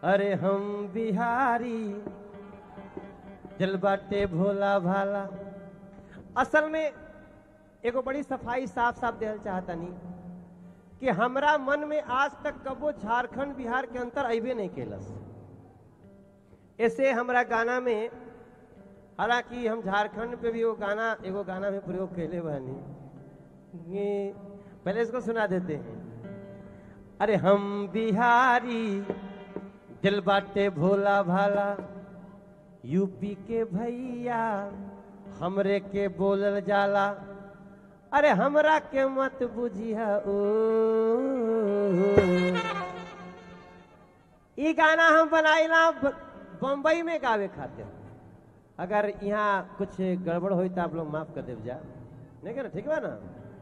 अरे हम बिहारी दिल बाटे भोला भाला। असल में एगो बड़ी सफाई साफ साफ देना चाहता नहीं कि हमरा मन में आज तक कबो झारखंड बिहार के अंतर अबे नहीं केलस। ऐसे हमरा गाना में, हालांकि हम झारखंड पे भी एगो गाना में प्रयोग कैले बानी, पहले इसको सुना देते हैं। अरे हम बिहारी दिल बाटे भोला भाला, यूपी के भैया हमरे के बोलल जाला। अरे हमरा के मत बुझिया ओ। ई गाना हम बनाइला बम्बई में गावे खातिर। अगर यहाँ कुछ गड़बड़ हो तो आप लोग माफ कर देव जा, नहीं क्या? ठीक बा ना?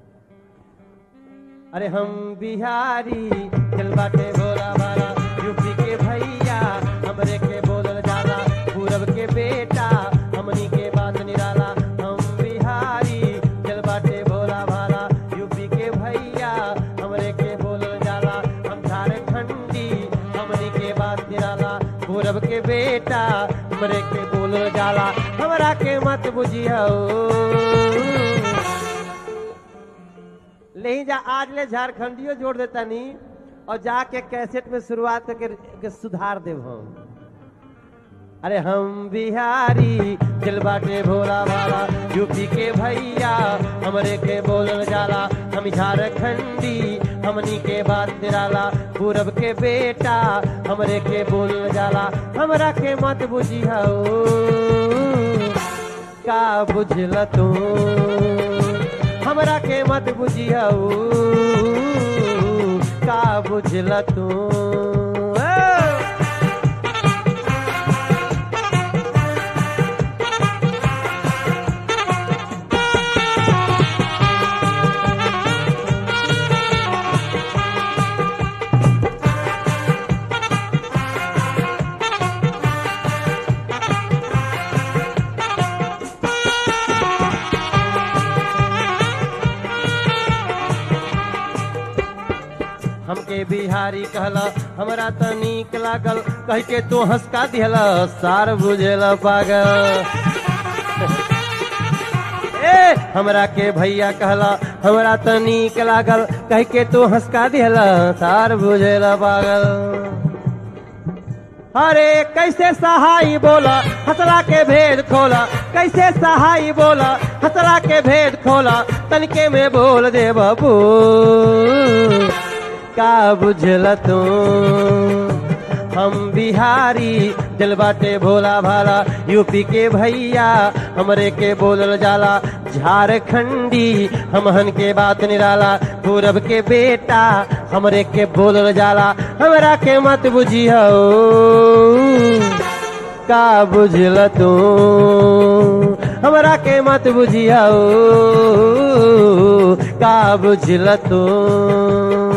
अरे हम बिहारी दिल बाटे भोला भाला, यूपी के भैया हमरे के बोलल जाला। पूरब के बेटा हमनी के बात निराला। हम बिहारी दिल बाटे भोला भाला, यूपी के भैया हमरे के बोलल जाला। हम झारखंडी हमनी के बात निराला। पूरब के बेटा हमरे के बोलल जाला। हमरा के मत बुझिया ले जा। आज ले झारखंडियों जोड़ देता नहीं और जाके कैसेट में शुरुआत करके सुधार देव हम। अरे हम बिहारी दिल बाटे भोला भाला, यूपी के भैया हमरे के बोलल जाला। हम झारखंडी हमनी के बात निराला। पूरब के बेटा हमरे के बोलल जाला। हमरा के मत बुझिया का बुझल तू, हमरा के मत बुझिया का बुझल तू। हमके बिहारी कहला हमरा त नीक लागल, कह के तू हंसका दिहला सार बुझेला पागल। ए हमरा के भैया कहला हमरा त नीक लागल, कह के तू हंसका दिहला सार बुझेला पागल। अरे कैसे सहाई बोला हंसला के भेद खोला, कैसे सहाई बोला हंसला के भेद खोला। तनके में बोल दे बाबू का बुझल तू। हम बिहारी दिल बाटे भोला भाला, यूपी के भैया हमरे के बोलल जाला। झारखंडी हमहन के बात निराला। पूरब के बेटा हमरे के बोलल जाला। हमरा के मत बुझिया का बुझल तू, हमरा के मत बुझिया का बुझल तू।